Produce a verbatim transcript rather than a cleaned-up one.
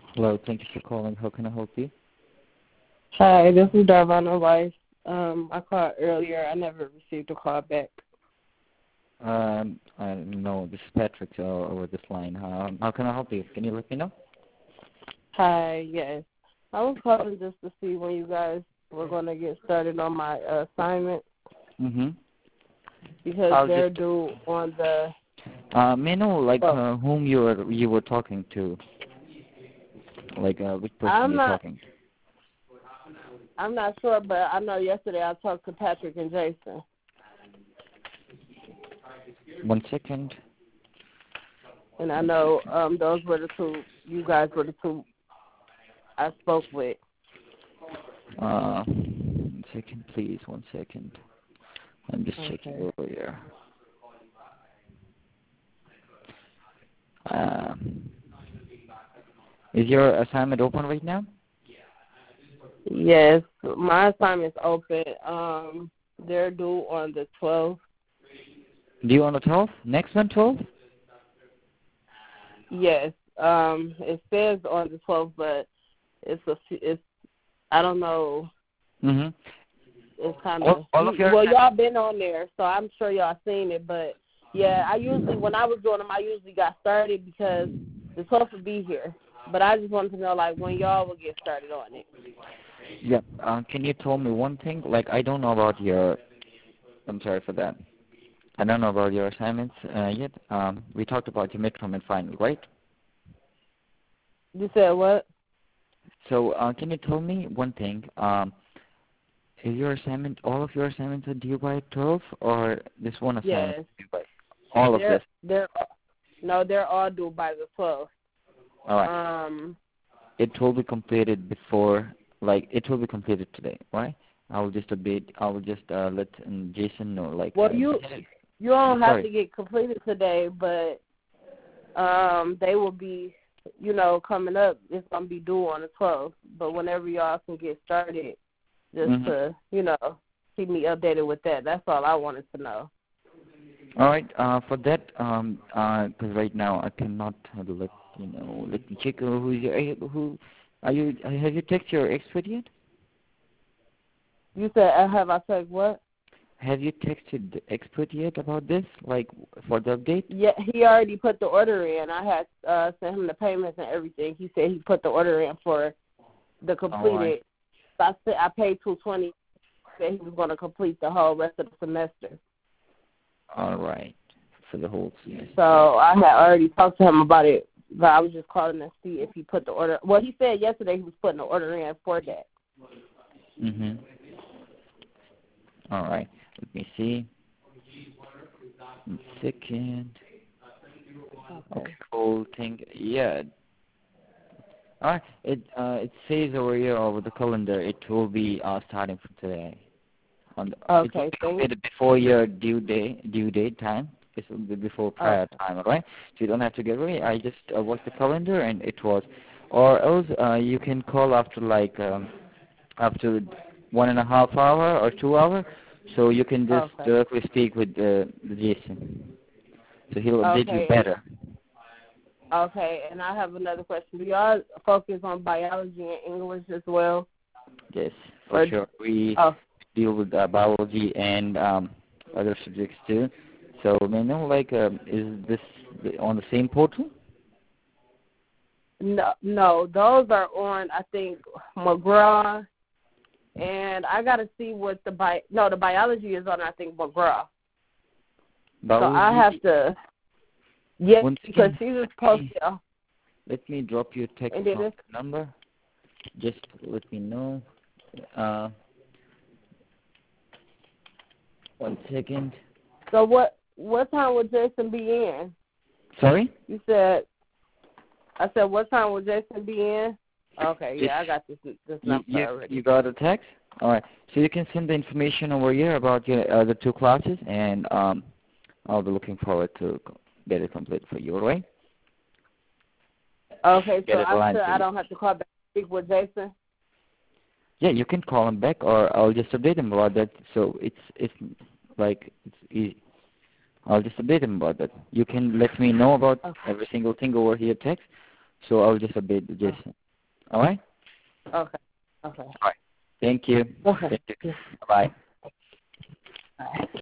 Hello, thank you for calling. How can I help you? Hi, this is Darvana Weiss. Um, I called earlier. I never received a call back. Um, I no, this is Patrick uh, over this line. Um, how can I help you? Can you let me know? Hi, yes. I was calling just to see when you guys were going to get started on my uh, assignment Mm-hmm. because I'll they're just. due on the Uh, may I know like twelfth. uh, whom you were you were talking to? Like uh, which person I'm you're not. talking to? I'm not sure, but I know yesterday I talked to Patrick and Jason, One second. and I know um, those were the two. You guys were the two I spoke with. Uh, one second, please. One second. I'm just checking Okay. over here. Uh, is your assignment open right now? Yes, my assignment's open. Um, they're due on the twelfth. Do you want the twelve? Next one, twelve? Yes. Um, it says on the twelfth, but it's a it's I don't know. Mm-hmm. It's kind All, of all of you. your Well, y'all been on there, so I'm sure y'all seen it. But yeah, I usually when I was doing them, I usually got started because the twelfth would be here. But I just wanted to know like when y'all will get started on it. Yeah. Uh, can you tell me one thing? Like, I don't know about your. I'm sorry for that. I don't know about your assignments uh, yet. Um, we talked about your midterm and final, right? You said what? So, uh, can you tell me one thing? Um, is your assignment, all of your assignments are due by twelve, or this one assignment Yes. is due by all of They're this? they're no, they're all due by the twelfth. All right. Um. It will be completed before, like, it will be completed today, right? I will just update. I will just uh, let um, Jason know, like. Well, Uh, you you don't have sorry. to get completed today, but um, they will be, you know, coming up. It's gonna be due on the twelfth. But whenever y'all can get started, just Mm-hmm. to, you know, keep me updated with that. That's all I wanted to know. All right. Uh, for that, um, uh 'cause right now I cannot uh, let you know. Let me check uh, who's your uh, who. Are you? uh, Have you texted your expert yet? You said, uh, have I said what? Have you texted the expert yet about this? Like for the update? Yeah, he already put the order in. I had uh, sent him the payments and everything. He said he put the order in for the All right. completed. So I said I paid two twenty. Said he was going to complete the whole rest of the semester. All right. For the whole semester. So I had already talked to him about it, but I was just calling to see if he put the order. Well, he said yesterday he was putting the order in for that. Mhm. All right. Let me see. One second. Okay. Okay. Cool. Thing. Yeah. All right. It uh it says over here over the calendar it will be uh starting from today. On the, it will Okay. be Thank. completed before your due date due date time. This will be before prior Okay. time, alright? So you don't have to get ready. I just uh, watched the calendar and it was, or else uh, you can call after like um, after one and a half hour or two hour, so you can just Okay. directly speak with uh, the Jason. So he'll update you Okay. And better. okay. And I have another question. Do y'all focus on biology and English as well? Yes, for Or sure. We oh deal with uh, biology and um, other subjects too. So may I know, like, um, is this the- on the same portal? no, no, those are on I think McGraw, and I got to see what the bi. No, the biology is on I think McGraw. So I Biology. have to. Yes, Once because again, she was let supposed me to. let me drop you a text And then from this. the number. Just let me know. Uh, one second. So what what time would Jason be in? Sorry. You said I said what time would Jason be in? Okay, Just yeah, I got this this you number you already. you got a text. All right. So you can send the information over here about your uh, the two classes, and um, I'll be looking forward to co- get it complete for you. All right. Okay, so Get it I aligned should for I you. don't have to call back and speak with Jason. Yeah, you can call him back, or I'll just update him about that. So it's it's like it's easy. I'll just update him about that. You can let me know about Okay. every single thing over here text, so I'll just update Jason. All right? Okay. Okay. All right. Thank you. Okay. Thank you. Bye-bye.